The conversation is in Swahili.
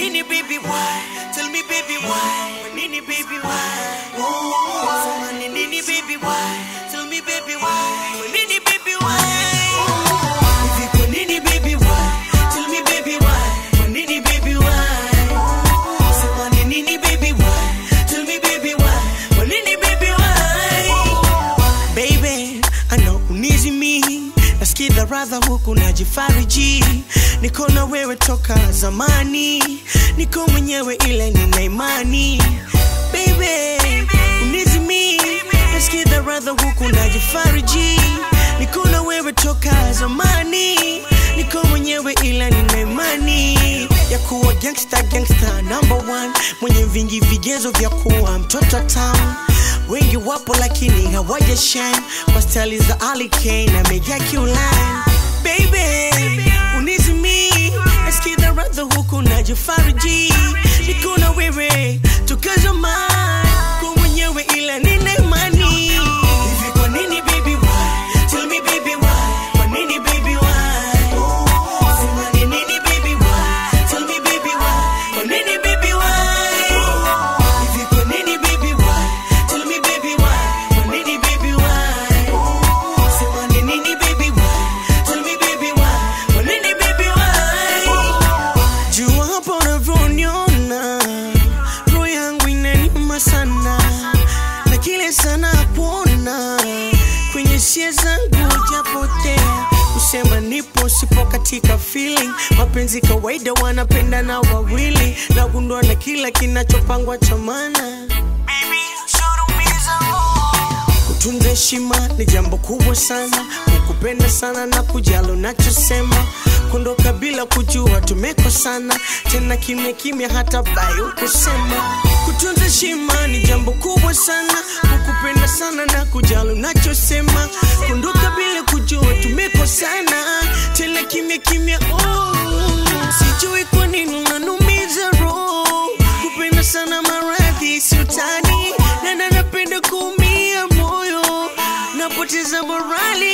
Nini baby why? Tell me baby why? Nini baby why? Oh, nini baby why? Tell me baby why? Nini baby why? If you nini baby why? Tell me baby why? Nini baby why? So nini baby why? Tell me baby why? Nini baby why? Baby, I know unizi me. Nasikiza radha huku najifariji. Niko na wewe toka zamani. Niko mwenyewe ile nina imani. Baby, unizi me. Nasikiza radha huku najifariji. Niko na wewe toka zamani. Niko mwenyewe ile nina imani. Ya kuwa gangsta number one. Mwenye vingi vigezo vya kuwa mtoto town. Wengi wapo lakini hawaja shine. Kwa style za Ali Kane na Mega Q-Line. Baby, unizi me. Nasikiza radha huku najifariji. Niko na wewe toka zamani. Kwa mwenyewe ila nina imani. Hivi kwa nini baby why? Tell me baby why? Kwa nini baby why? Sema nini baby why? Tell me baby why? Kwa nini baby why? Hivi kwa nini baby why? Tell me baby why? Kwa nini baby why? Sema nini baby why? Tell me baby why? Kwa nini baby why? Jua hapo unavyoniona, roho yangu inaniuma sana. Na kile sana kuona kwenye hisia zangu japotea. Kusema nipo sipo katika feeling. Mapenzi kawaida wanapenda na wawili. Nagundua na kila kinachopangwa cha maana. Kutunza heshima ni jambo kubwa sana. Kukupenda sana na kujali unachosema. Kuondoka bila kujua tumekosana. Tena kimya hata bayo kusema. Kutunza heshima ni jambo kubwa sana. Kukupenda sana na kujali unachosema. Kuondoka bila kujua tumekosana. Tena kimya oh. Sijui kwa nini unanumiza roho. Kupenda sana maradhi si utani. Na napenda kuumia moyo. Napoteza morali.